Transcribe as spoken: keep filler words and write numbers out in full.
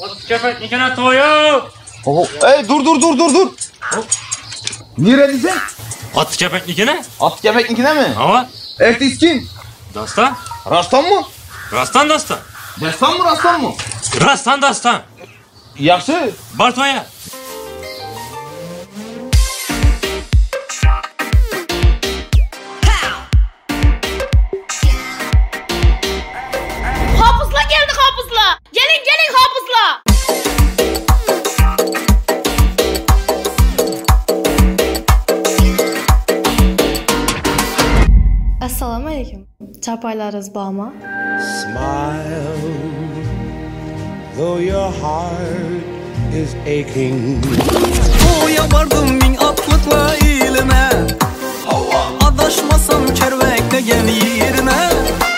Ot köpeknikine to'yib. Oh, ey dur dur dur dur dur. Nereye diyeceksin? Ot köpeknikine? At kepeknikine mi? Hava. Ertesi kim? Dostan. Rastan mı? Rastan dostan. Destan mı Rastan mı? Rastan dostan. Yaxşı. Bartoya. Hafızla geldik hafızla. Gelin gelin hafızla. Assalomu alaykum. Chapaylaringiz bormi? Smile, though your heart is aching. Oya vardım min atlıkla ilime. Adaşmasam kervekle gel yerine.